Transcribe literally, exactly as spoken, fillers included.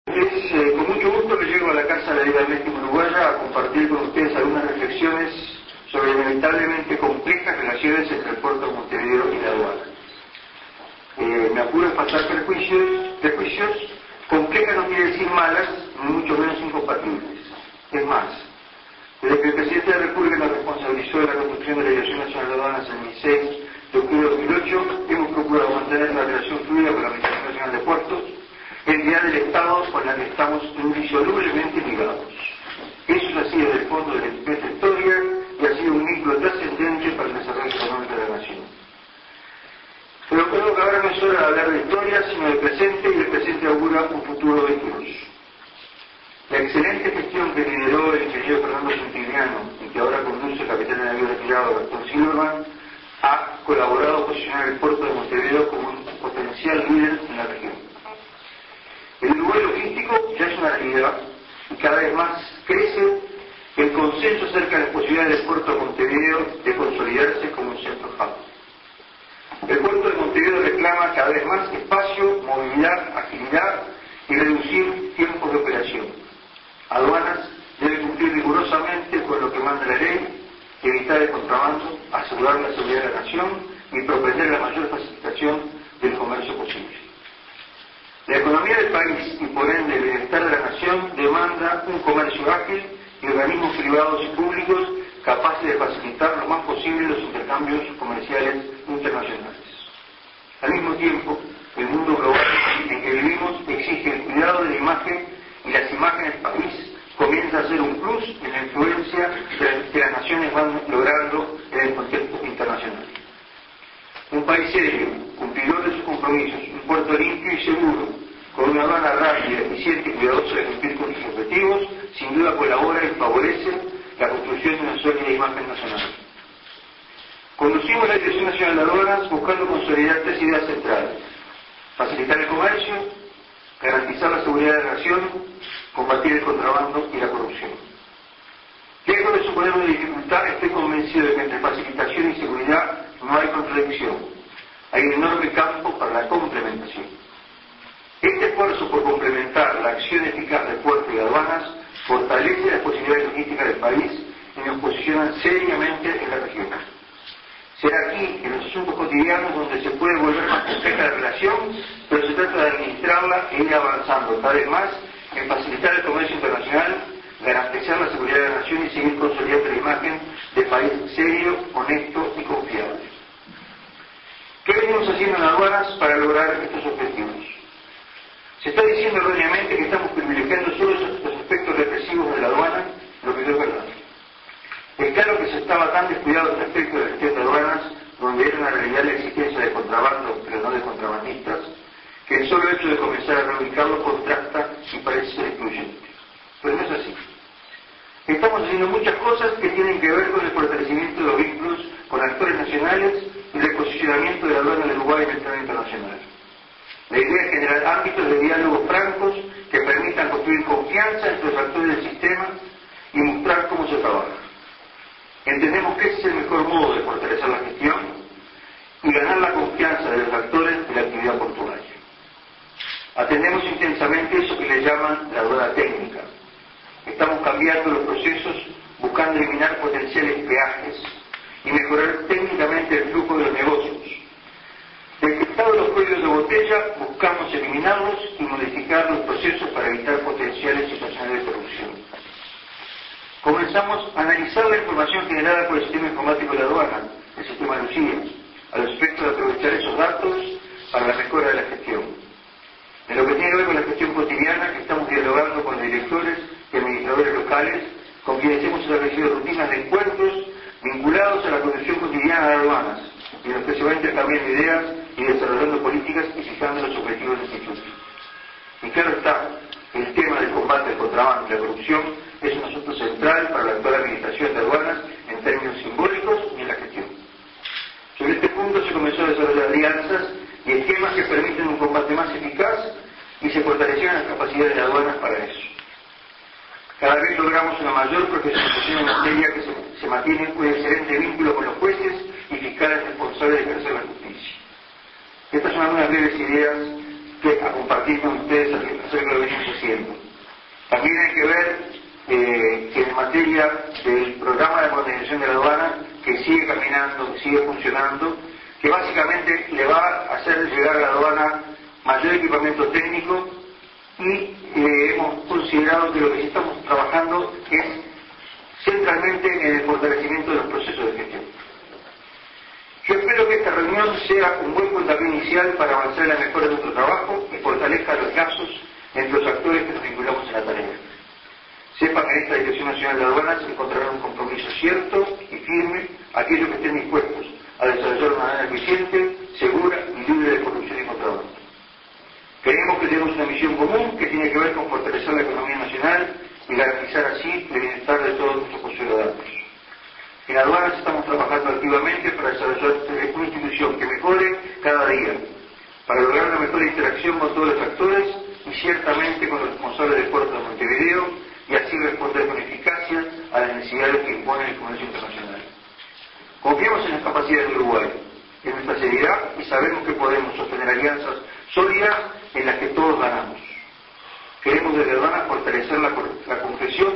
Es eh, con mucho gusto que llego a la Casa de la Liga Atlética Uruguaya a compartir con ustedes algunas reflexiones sobre inevitablemente complejas relaciones entre el puerto de Montevideo y la aduana. Eh, me apuro a pasar prejuicios, prejuicios, complejas no quiere decir malas, ni mucho menos incompatibles. Es más, desde que el Presidente de la República nos responsabilizó de la construcción de la Dirección Nacional de Aduanas en el dieciséis de octubre de dos mil ocho, hemos procurado mantener una relación fluida con la Administración Nacional de Puertos, entidad del Estado con la que estamos indisolublemente ligados. Eso es así desde el fondo de nuestra historia y ha sido un vínculo trascendente para el desarrollo económico de la nación. Pero creo que ahora no es hora de hablar de historia, sino del presente, y el presente augura un futuro venturoso. La excelente gestión que lideró el ingeniero Fernando Santillano y que ahora conduce el capitán de navío retirado Gastón Silverman ha colaborado a posicionar el puerto de Montevideo como un potencial líder en la región. El Uruguay logístico ya es una realidad y cada vez más crece el consenso acerca de las posibilidades del puerto de Montevideo de consolidarse como un centro hub. El puerto de Montevideo reclama cada vez más espacio, movilidad, agilidad y reducir tiempos de operación. Aduanas debe cumplir rigurosamente con lo que manda la ley, evitar el contrabando, asegurar la seguridad de la nación y propender la mayor facilitación del comercio posible. La economía del país y por ende el bienestar de la nación demanda un comercio ágil y organismos privados y públicos capaces de facilitar lo más posible los intercambios comerciales internacionales. Al mismo tiempo, el mundo global en que vivimos exige el cuidado de la imagen y las imágenes del país comienza a ser un plus en la influencia que las naciones van logrando en el contexto internacional. Un país serio, cumplidor de sus compromisos, un puerto limpio y seguro, con una aduana rápida, eficiente y cuidadosa de cumplir con sus objetivos, sin duda colabora y favorece la construcción de una sólida imagen nacional. Conducimos la Dirección Nacional de Aduanas buscando consolidar tres ideas centrales: facilitar el comercio, garantizar la seguridad de la nación, combatir el contrabando y la corrupción. Lejos de suponer una dificultad, estoy convencido de que entre facilitación y seguridad no hay contradicción. Hay un enorme campo para la complementación. Este esfuerzo por complementar la acción eficaz del puerto y de aduanas fortalece las posibilidades logísticas del país y nos posiciona seriamente en la región. Será aquí, en los asuntos cotidianos, donde se puede volver más compleja la relación, pero se trata de administrarla e ir avanzando cada vez más en facilitar el comercio internacional, garantizar la seguridad de la nación y seguir consolidando la imagen de país serio, honesto y confiable. ¿Qué venimos haciendo en aduanas para lograr estos objetivos? Se está diciendo erróneamente que estamos privilegiando solo los aspectos represivos de la aduana, lo que no es verdad. Es claro que se estaba tan descuidado este aspecto de la gestión de aduanas, donde era una realidad la existencia de contrabando, pero no de contrabandistas, que el solo hecho de comenzar a reubicarlo contrasta y parece ser excluyente. Pero no es así. Estamos haciendo muchas cosas que tienen que ver con el fortalecimiento de los vínculos con actores nacionales y el posicionamiento de la aduana de Uruguay en el plano internacional. La idea es generar ámbitos de diálogos francos que permitan construir confianza entre los actores del sistema y mostrar cómo se trabaja. Entendemos que ese es el mejor modo de fortalecer la gestión y ganar la confianza de los actores de la actividad portuaria. Atendemos intensamente eso que le llaman la aduana técnica. Estamos cambiando los procesos buscando eliminar potenciales peajes y mejorar técnicamente el flujo de los negocios. Detectados los cuellos de botella, buscamos eliminarlos y modificar los procesos para evitar potenciales situaciones de corrupción. Comenzamos a analizar la información generada por el sistema informático de la aduana, el sistema Lucía, a los efectos de aprovechar esos datos para la mejora de la gestión. En lo que tiene que ver con la gestión cotidiana, estamos dialogando con los directores y administradores locales, con quienes hemos establecido rutinas de encuentros vinculados a la conducción cotidiana de aduanas, en los que se van intercambiando ideas y desarrollando políticas y fijando los objetivos del instituto. Y claro está, el tema del combate al contrabando y la corrupción es un asunto central para la actual administración de aduanas en términos simbólicos y en la gestión. Sobre este punto se comenzó a desarrollar alianzas y esquemas que permiten un combate más eficaz y se fortalecieron las capacidades de aduanas para eso. Cada vez logramos una mayor profesionalización en materia que se, se mantiene un excelente vínculo con los jueces y fiscales responsables de ejercer la justicia. Estas son algunas breves ideas que, a compartir con ustedes acerca de lo que venimos haciendo. También hay que ver eh, que en materia del programa de modernización de la aduana, que sigue caminando, que sigue funcionando, que básicamente le va a hacer llegar a la aduana mayor equipamiento técnico y eh, hemos considerado que lo que estamos trabajando es centralmente en el fortalecimiento de los procesos de gestión. Yo espero que esta reunión sea un buen puntapié inicial para avanzar en la mejora de nuestro trabajo y fortalezca los lazos entre los actores que nos vinculamos en la tarea. Sepan que en esta Dirección Nacional de Aduanas encontrarán un compromiso cierto y firme a aquellos que estén dispuestos a desarrollar una manera eficiente, segura y libre de corrupción y contrabando. Creemos que tenemos una misión común que tiene que ver con fortalecer la economía nacional y garantizar así el bienestar de todos nuestros ciudadanos. En aduanas estamos trabajando activamente para desarrollar una institución que mejore cada día, para lograr una mejor interacción con todos los actores y ciertamente con los responsables del puerto de Montevideo y así responder con eficacia a las necesidades que impone el comercio internacional. Confiamos en las capacidades de Uruguay, en nuestra seriedad y sabemos que podemos sostener alianzas sólidas en las que todos ganamos. Queremos desde aduanas fortalecer la, la confesión